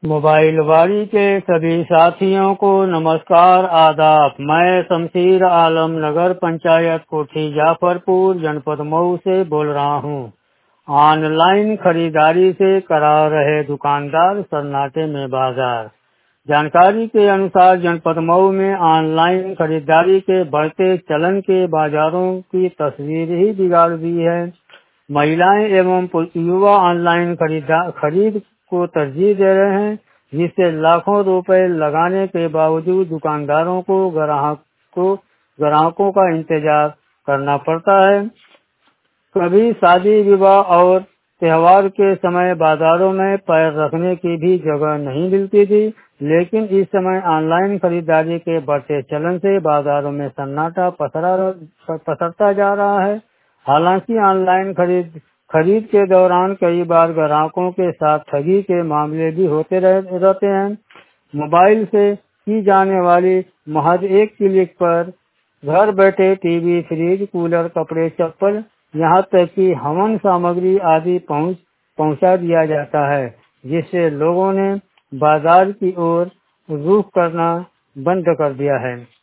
Mobile वारी के सभी साथियों को नमस्कार आदाब। मैं शमशीर आलम नगर पंचायत कोठी जाफरपुर जनपद मऊ से बोल रहा हूँ। ऑनलाइन खरीदारी से करा रहे दुकानदार सन्नाटे में बाजार। जानकारी के अनुसार जनपद मऊ में ऑनलाइन खरीदारी के बढ़ते चलन के बाजारों की तस्वीर ही बिगाड़ दी है। महिलाएं एवं युवा ऑनलाइन खरीद को तरजीह दे रहे हैं, जिससे लाखों रुपए लगाने के बावजूद दुकानदारों को ग्राहकों का इंतजार करना पड़ता है। कभी शादी विवाह और त्योहार के समय बाजारों में पैर रखने की भी जगह नहीं मिलती थी, लेकिन इस समय ऑनलाइन खरीदारी के बढ़ते चलन से बाजारों में सन्नाटा पसरता जा रहा है। हालांकि ऑनलाइन खरीद के दौरान कई बार ग्राहकों के साथ ठगी के मामले भी होते रहते हैं। मोबाइल से की जाने वाली महज एक क्लिक पर घर बैठे टीवी, फ्रिज, कूलर, कपड़े, चप्पल, यहाँ तक कि हवन सामग्री आदि पहुँचा दिया जाता है, जिससे लोगों ने बाजार की ओर रुख करना बंद कर दिया है।